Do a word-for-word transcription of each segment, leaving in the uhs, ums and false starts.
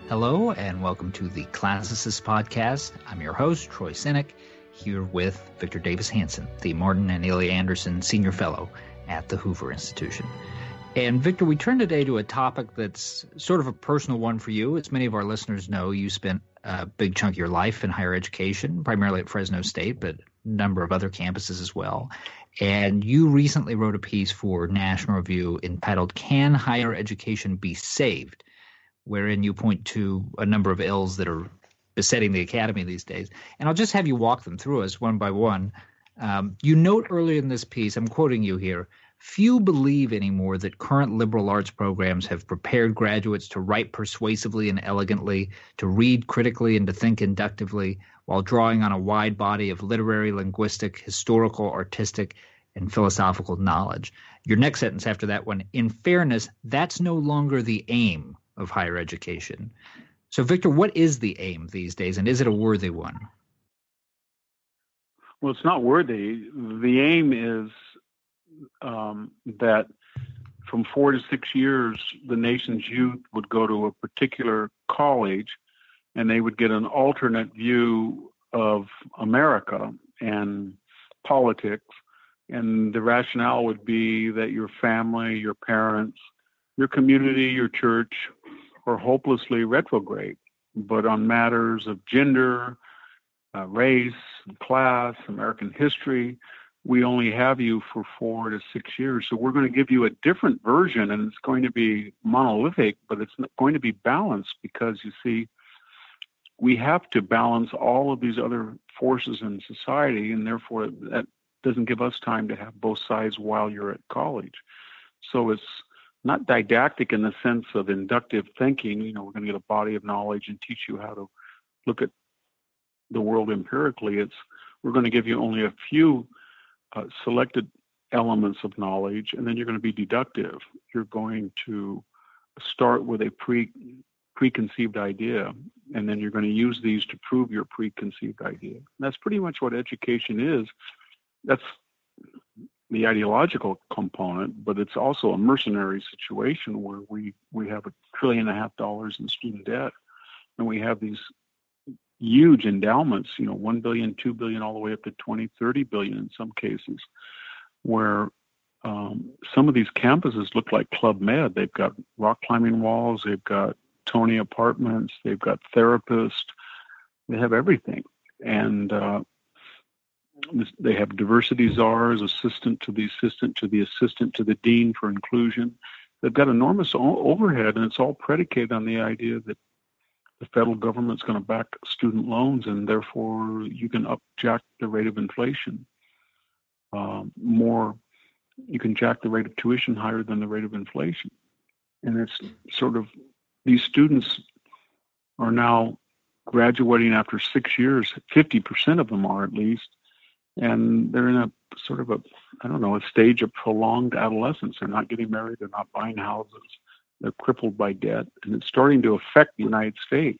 Hello, and welcome to the Classicist Podcast. I'm your host, Troy Sinek, here with Victor Davis Hanson, the Martin and Ilya Anderson Senior Fellow at the Hoover Institution. And Victor, we turn today to a topic that's sort of a personal one for you. As many of our listeners know, you spent a big chunk of your life in higher education, primarily at Fresno State, but a number of other campuses as well. And you recently wrote a piece for National Review entitled, "Can Higher Education Be Saved?" wherein you point to a number of ills that are besetting the academy these days. And I'll just have you walk them through us one by one. Um, you note earlier in this piece, I'm quoting you here, "Few believe anymore that current liberal arts programs have prepared graduates to write persuasively and elegantly, to read critically and to think inductively, while drawing on a wide body of literary, linguistic, historical, artistic, and philosophical knowledge." Your next sentence after that one, "In fairness, that's no longer the aim of higher education." So, Victor, what is the aim these days, and is it a worthy one? Well, it's not worthy. The aim is um, that from four to six years, the nation's youth would go to a particular college, and they would get an alternate view of America and politics. And the rationale would be that your family, your parents, your community, your church are hopelessly retrograde. But on matters of gender, uh, race, class, American history, we only have you for four to six years. So we're going to give you a different version, and it's going to be monolithic, but it's not going to be balanced because, you see, we have to balance all of these other forces in society, and therefore that doesn't give us time to have both sides while you're at college. So it's not didactic in the sense of inductive thinking. You know, we're going to get a body of knowledge and teach you how to look at the world empirically. It's we're going to give you only a few uh, selected elements of knowledge, and then you're going to be deductive. You're going to start with a pre preconceived idea, and then you're going to use these to prove your preconceived idea. And that's pretty much what education is. That's the ideological component, but it's also a mercenary situation where we, we have a trillion and a half dollars in student debt, and we have these huge endowments, you know, one billion, two billion, all the way up to twenty, thirty billion in some cases, where um, some of these campuses look like Club Med. They've got rock climbing walls, they've got Tony apartments, they've got therapists, they have everything. And uh, they have diversity czars, assistant to the assistant to the assistant to the dean for inclusion. They've got enormous o- overhead, and it's all predicated on the idea that the federal government's going to back student loans, and therefore you can up jack the rate of inflation. Um, more, you can jack the rate of tuition higher than the rate of inflation. And it's sort of, these students are now graduating after six years, fifty percent of them are at least, and they're in a sort of a, I don't know, a stage of prolonged adolescence. They're not getting married. They're not buying houses. They're crippled by debt. And it's starting to affect the United States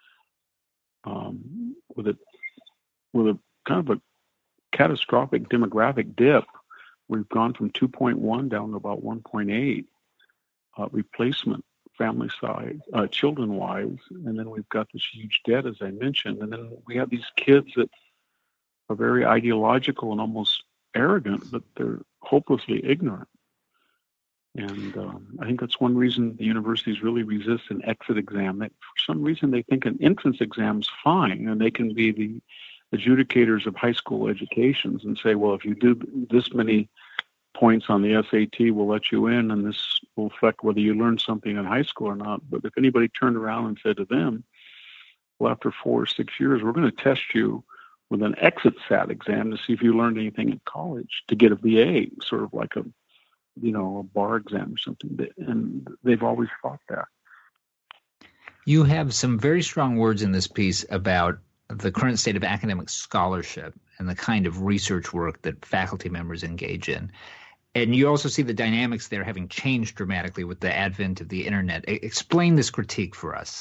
um, with a with a kind of a catastrophic demographic dip. We've gone from two point one down to about one point eight uh, replacement family size, uh, children-wise. And then we've got this huge debt, as I mentioned. And then we have these kids that are very ideological and almost arrogant, but they're hopelessly ignorant. And um, I think that's one reason the universities really resist an exit exam. That for some reason they think an entrance exam's fine, and they can be the adjudicators of high school educations and say, well, if you do this many points on the S A T, we'll let you in, and this will affect whether you learn something in high school or not. But if anybody turned around and said to them, well, after four or six years, we're going to test you with an exit SAT exam to see if you learned anything in college to get a B A, sort of like a, you know, a bar exam or something. And they've always fought that. You have some very strong words in this piece about the current state of academic scholarship and the kind of research work that faculty members engage in. And you also see the dynamics there having changed dramatically with the advent of the internet. Explain this critique for us.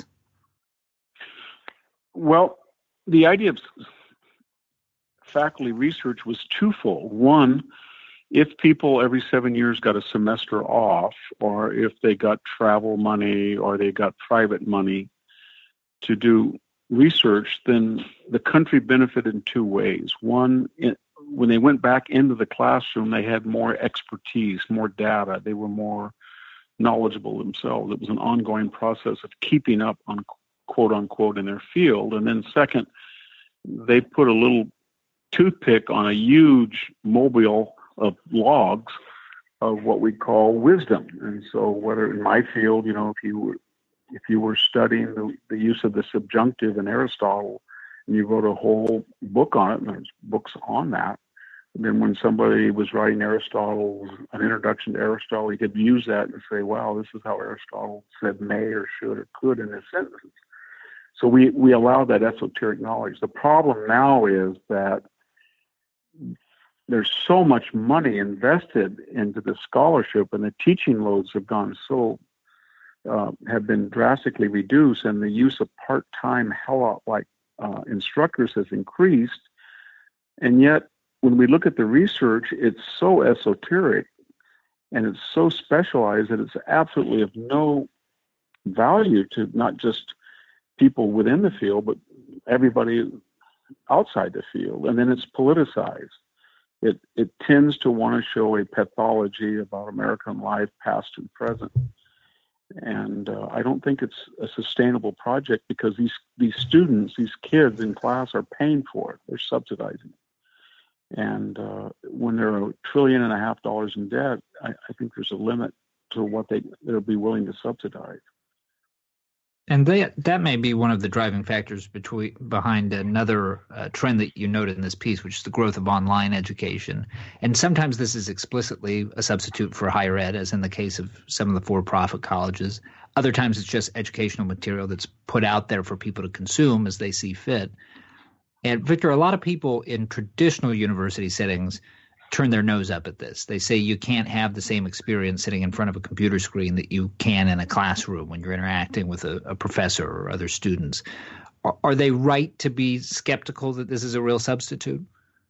Well, the idea of faculty research was twofold. One, if people every seven years got a semester off, or if they got travel money or they got private money, to do research, then the country benefited in two ways. One, it, when they went back into the classroom, they had more expertise, more data. They were more knowledgeable themselves. It was an ongoing process of keeping up on quote unquote in their field. And then second, they put a little toothpick on a huge mobile of logs of what we call wisdom. And so whether in my field, you know, if you were if you were studying the, the use of the subjunctive in Aristotle and you wrote a whole book on it, and there's books on that, then when somebody was writing Aristotle, an introduction to Aristotle, you could use that and say, wow, this is how Aristotle said may or should or could in this sentence. So we, we allow that esoteric knowledge. The problem now is that there's so much money invested into the scholarship, and the teaching loads have gone so, uh, have been drastically reduced, and the use of part-time helot-like uh, instructors has increased. And yet, when we look at the research, it's so esoteric and it's so specialized that it's absolutely of no value to not just people within the field, but everybody outside the field. And then it's politicized. It it tends to want to show a pathology about American life, past and present. And uh, I don't think it's a sustainable project, because these, these students, these kids in class are paying for it. They're subsidizing it. And uh, when they're a trillion and a half dollars in debt, I, I think there's a limit to what they, they'll be willing to subsidize. And they, that may be one of the driving factors between, behind another uh, trend that you noted in this piece, which is the growth of online education. And sometimes this is explicitly a substitute for higher ed, as in the case of some of the for-profit colleges. Other times it's just educational material that's put out there for people to consume as they see fit. And Victor, a lot of people in traditional university settings turn their nose up at this. They say you can't have the same experience sitting in front of a computer screen that you can in a classroom when you're interacting with a, a professor or other students. Are, are they right to be skeptical that this is a real substitute?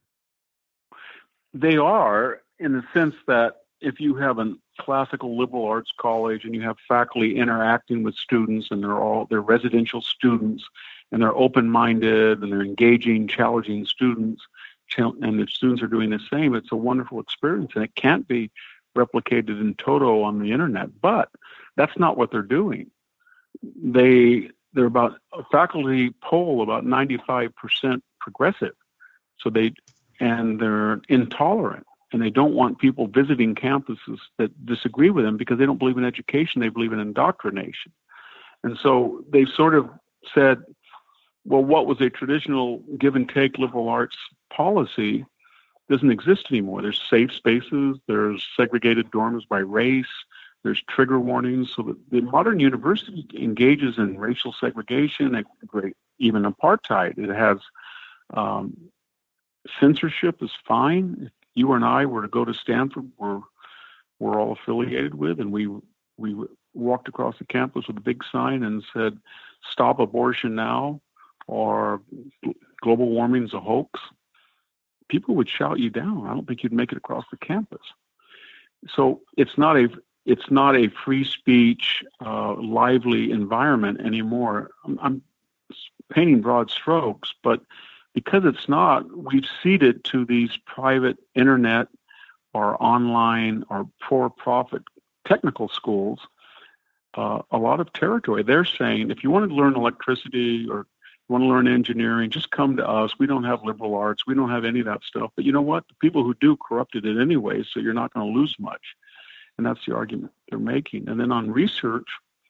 They are, in the sense that if you have a classical liberal arts college and you have faculty interacting with students, and they're all they're residential students, and they're open-minded, and they're engaging, challenging students, and the students are doing the same, it's a wonderful experience, and it can't be replicated in toto on the internet. But that's not what they're doing. They, they're about, faculty poll about ninety-five percent progressive. So they, and they're intolerant, and they don't want people visiting campuses that disagree with them, because they don't believe in education, they believe in indoctrination. And so they've sort of said, well, what was a traditional give and take liberal arts policy doesn't exist anymore. There's safe spaces, there's segregated dorms by race, there's trigger warnings. So the, the modern university engages in racial segregation, and even apartheid. It has um, censorship is fine. If you and I were to go to Stanford, we're, we're all affiliated with, and we we walked across the campus with a big sign and said, "Stop abortion now," or "global warming is a hoax," people would shout you down. I don't think you'd make it across the campus. So it's not a it's not a free speech, uh, lively environment anymore. I'm, I'm painting broad strokes, but because it's not, we've ceded to these private internet or online or for-profit technical schools uh, a lot of territory. They're saying, if you want to learn electricity or you want to learn engineering, just come to us. We don't have liberal arts. We don't have any of that stuff. But you know what? The people who do corrupted it anyway, so you're not going to lose much. And that's the argument they're making. And then on research,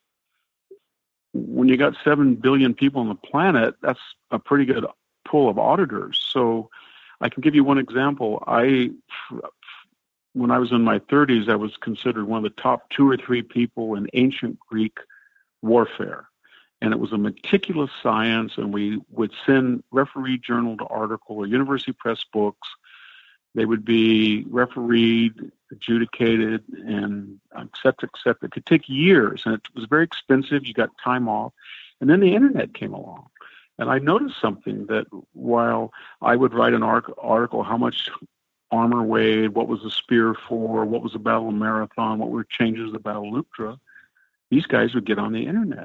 when you got seven billion people on the planet, that's a pretty good pool of auditors. So I can give you one example. I, when I was in my thirties, I was considered one of the top two or three people in ancient Greek warfare. And it was a meticulous science, and we would send referee journal to article or university press books. They would be refereed, adjudicated, and et cetera, et cetera. It could take years, and it was very expensive. You got time off. And then the internet came along. And I noticed something, that while I would write an article, how much armor weighed, what was the spear for, what was the Battle of Marathon, what were changes of the Battle of Leuctra, these guys would get on the internet.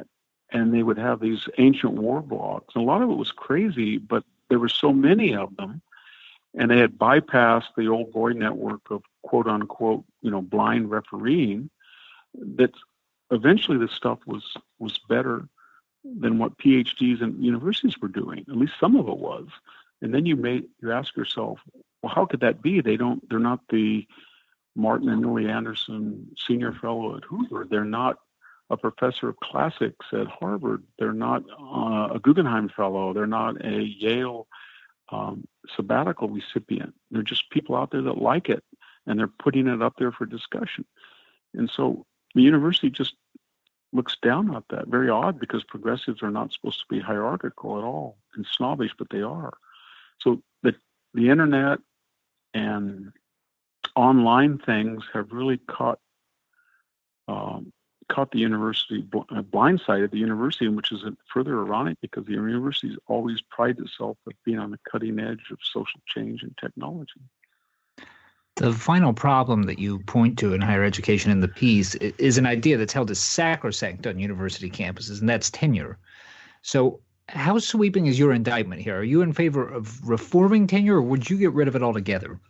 and they would have these ancient war blogs. And a lot of it was crazy, but there were so many of them, and they had bypassed the old boy network of quote unquote, you know, blind refereeing, that eventually this stuff was was better than what PhDs and universities were doing. At least some of it was. And then you may you ask yourself, well, how could that be? They don't they're not the Martin and Neely Anderson Senior Fellow at Hoover. They're not a professor of classics at Harvard. They're not uh, a Guggenheim Fellow. They're not a Yale um, sabbatical recipient. They're just people out there that like it, and they're putting it up there for discussion. And so the university just looks down at that. Very odd, because progressives are not supposed to be hierarchical at all and snobbish, but they are. So the the internet and online things have really caught um, caught the university, uh, blindsided the university, which is further ironic because the university always prides itself of being on the cutting edge of social change and technology. The final problem that you point to in higher education in the piece is an idea that's held as sacrosanct on university campuses, and that's tenure. So how sweeping is your indictment here? Are you in favor of reforming tenure, or would you get rid of it altogether?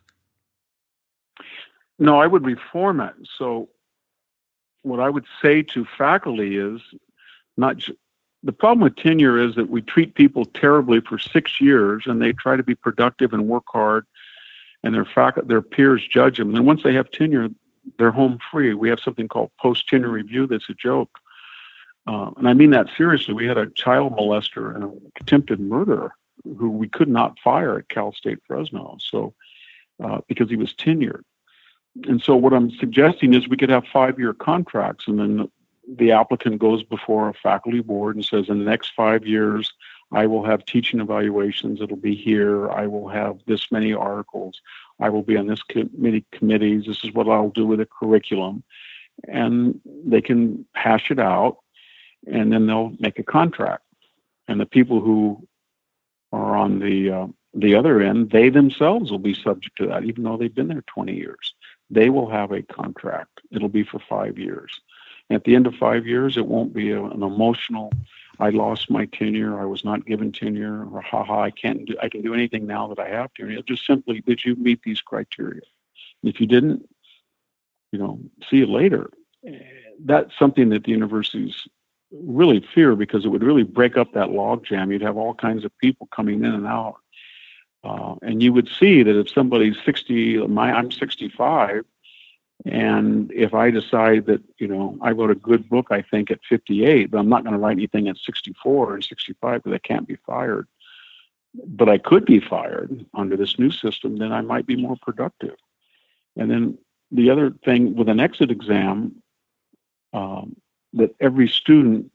No, I would reform it. So what I would say to faculty is not j- the problem with tenure is that we treat people terribly for six years and they try to be productive and work hard, and their fac- their peers judge them. And once they have tenure, they're home free. We have something called post-tenure review that's a joke. Uh, and I mean that seriously. We had a child molester and an attempted murderer who we could not fire at Cal State Fresno, so uh, because he was tenured. And so what I'm suggesting is we could have five-year contracts, and then the applicant goes before a faculty board and says, in the next five years, I will have teaching evaluations. It'll be here. I will have this many articles. I will be on this committee committees. This is what I'll do with the curriculum. And they can hash it out, and then they'll make a contract. And the people who are on the uh, the other end, they themselves will be subject to that, even though they've been there twenty years. They will have a contract. It'll be for five years. And at the end of five years, it won't be a, an emotional, I lost my tenure, I was not given tenure, or haha, I can't do, I can do anything now that I have tenure. It'll just simply, did you meet these criteria? And if you didn't, you know, see you later. That's something that the universities really fear, because it would really break up that logjam. You'd have all kinds of people coming in and out. Uh, and you would see that if somebody's sixty, my, I'm sixty-five, and if I decide that, you know, I wrote a good book, I think, at fifty-eight, but I'm not going to write anything at sixty-four or sixty-five because I can't be fired, but I could be fired under this new system, then I might be more productive. And then the other thing with an exit exam, um, that every student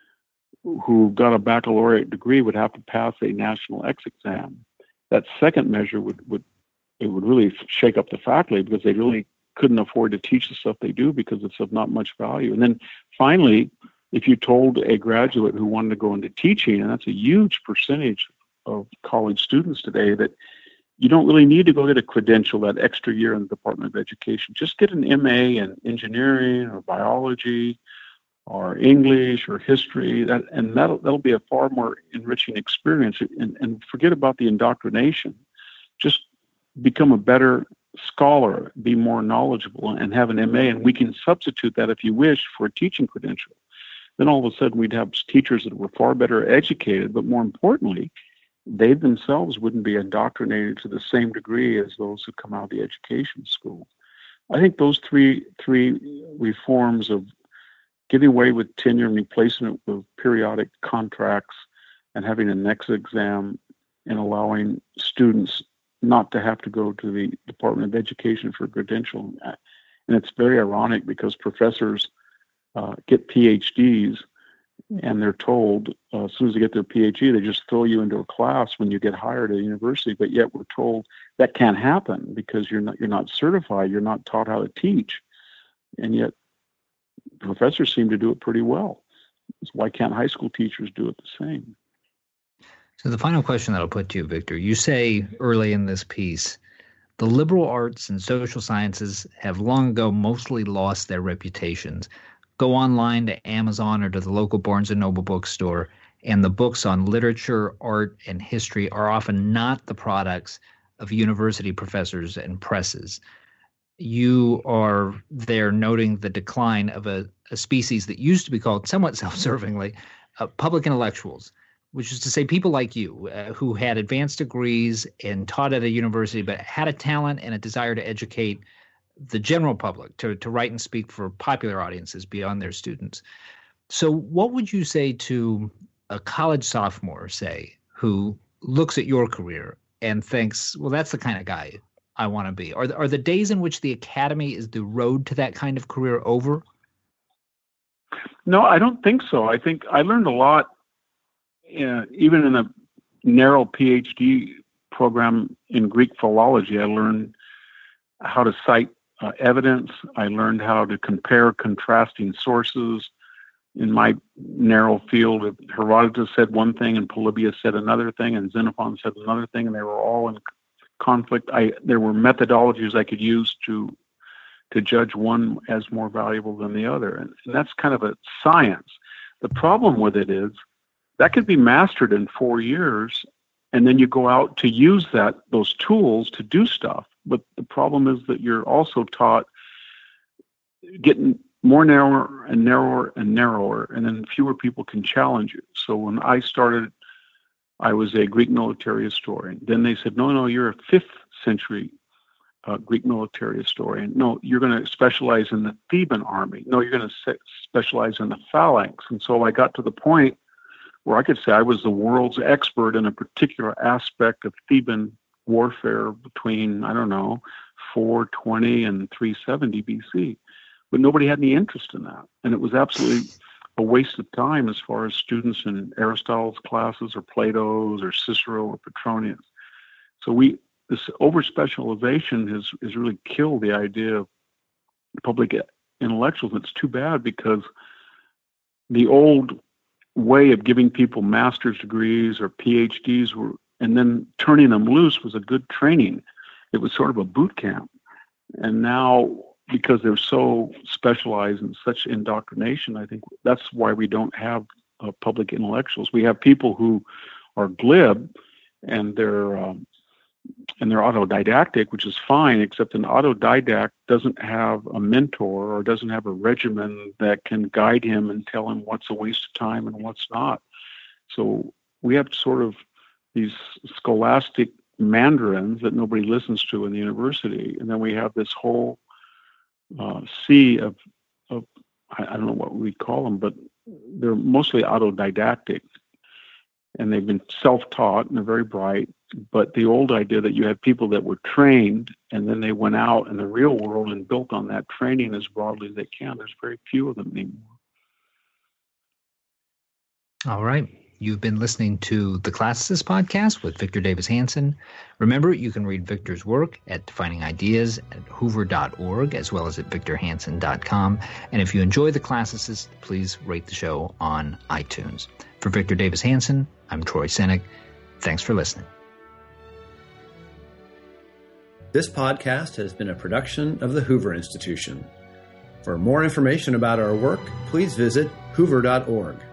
who got a baccalaureate degree would have to pass a national exit exam. That second measure would, would it would really shake up the faculty, because they really couldn't afford to teach the stuff they do because it's of not much value. And then finally, if you told a graduate who wanted to go into teaching, and that's a huge percentage of college students today, that you don't really need to go get a credential that extra year in the Department of Education. Just get an M A in engineering or biology or English or history, that, and that'll, that'll be a far more enriching experience. And, and forget about the indoctrination. Just become a better scholar, be more knowledgeable, and have an M A, and we can substitute that, if you wish, for a teaching credential. Then all of a sudden we'd have teachers that were far better educated, but more importantly, they themselves wouldn't be indoctrinated to the same degree as those who come out of the education school. I think those three three reforms of getting away with tenure and replacing it with periodic contracts and having an exit exam and allowing students not to have to go to the Department of Education for a credential. And it's very ironic, because professors uh, get P H Ds and they're told uh, as soon as they get their P H D, they just throw you into a class when you get hired at a university. But yet we're told that can't happen because you're not you're not certified, you're not taught how to teach. And yet professors seem to do it pretty well. So why can't high school teachers do it the same? So the final question that I'll put to you, Victor, you say early in this piece, the liberal arts and social sciences have long ago mostly lost their reputations. go online to Amazon or to the local Barnes and Noble bookstore, and the books on literature, art, and history are often not the products of university professors and presses. You are there noting the decline of a, a species that used to be called, somewhat self-servingly, uh, public intellectuals, which is to say people like you uh, who had advanced degrees and taught at a university but had a talent and a desire to educate the general public, to, to write and speak for popular audiences beyond their students. So what would you say to a college sophomore, say, who looks at your career and thinks, well, that's the kind of guy I want to be? Are the, are the days in which the academy is the road to that kind of career over? No, I don't think so. I think I learned a lot, uh, even in a narrow PhD program in Greek philology. I learned how to cite uh, evidence. I learned how to compare contrasting sources. In my narrow field, Herodotus said one thing and Polybius said another thing and Xenophon said another thing, and they were all in conflict. I there were methodologies I could use to to judge one as more valuable than the other, and, and that's kind of a science. The problem with it is that could be mastered in four years, and then you go out to use that those tools to do stuff. But the problem is that you're also taught getting more narrower and narrower and narrower, and then fewer people can challenge you. So when I started, I was a Greek military historian. Then they said, no, no, you're a fifth century uh, Greek military historian. No, you're going to specialize in the Theban army. No, you're going to se- specialize in the phalanx. And so I got to the point where I could say I was the world's expert in a particular aspect of Theban warfare between, I don't know, four twenty and three seventy B C. But nobody had any interest in that. And it was absolutely a waste of time as far as students in Aristotle's classes or Plato's or Cicero or Petronius. So we this over-specialization has, has really killed the idea of public intellectuals. It's too bad because the old way of giving people master's degrees or PhDs were, and then turning them loose was a good training. It was sort of a boot camp. And now, because they're so specialized in such indoctrination, I think that's why we don't have uh, public intellectuals. We have people who are glib and they're um, and they're autodidactic, which is fine, except an autodidact doesn't have a mentor or doesn't have a regimen that can guide him and tell him what's a waste of time and what's not. So we have sort of these scholastic mandarins that nobody listens to in the university, and then we have this whole Uh, sea of, of, I don't know what we call them, but they're mostly autodidactic, and they've been self-taught and they're very bright. But the old idea that you had people that were trained and then they went out in the real world and built on that training as broadly as they can, there's very few of them anymore. All right. You've been listening to the Classicist Podcast with Victor Davis Hanson. Remember, you can read Victor's work at Defining Ideas at hoover dot org as well as at victor hanson dot com. And if you enjoy the Classicist, please rate the show on iTunes. For Victor Davis Hanson, I'm Troy Senik. Thanks for listening. This podcast has been a production of the Hoover Institution. For more information about our work, please visit hoover dot org.